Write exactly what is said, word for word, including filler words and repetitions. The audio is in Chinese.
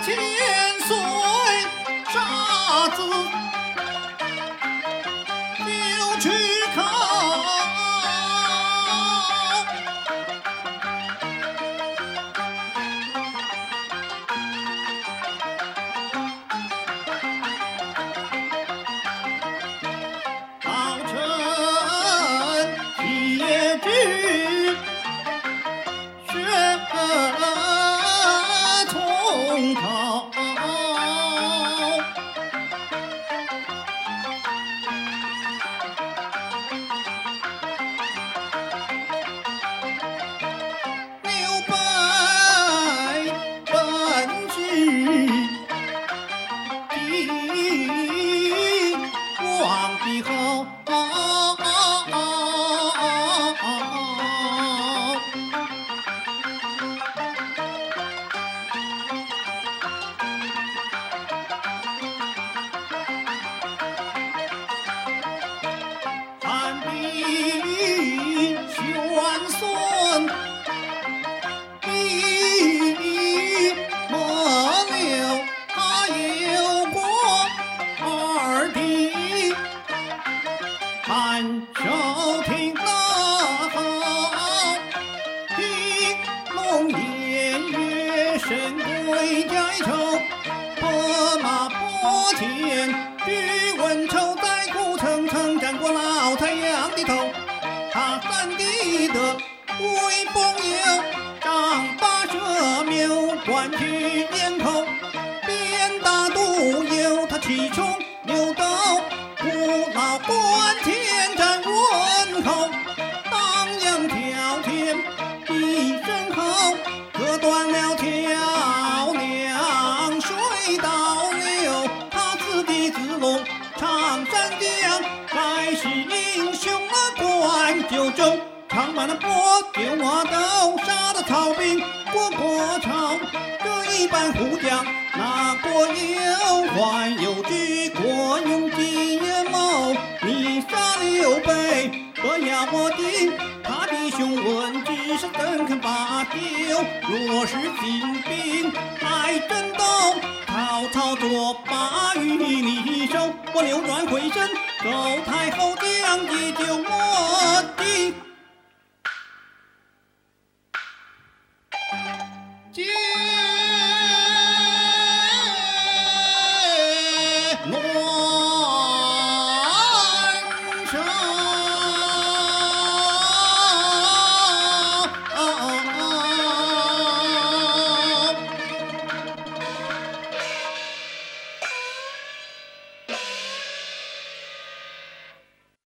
千岁杀子就去考。早晨接旨学从考，刘备本是帝王的后，汉兵玄孙一莫六，他有过二弟，汉朝廷大好，提龙偃月神归家仇，拨马拨前去问仇，在古城城斩过老太阳的头。他三弟的威风有，丈八蛇谬关去咽口，鞭打独有他七重六斗，五老关前站问候，当阳挑天一声吼，割断了桥梁水倒流，他自地自龙长山江，来是英雄啊关九州，唱满了波九马斗，杀了曹兵过国朝，这一般胡将那国有还有知国勇计也谋，你杀刘备不要我定，他弟兄问只是怎肯罢休，若是进兵来争斗，曹操作罢与你手，我扭转回身走太后将计就我的。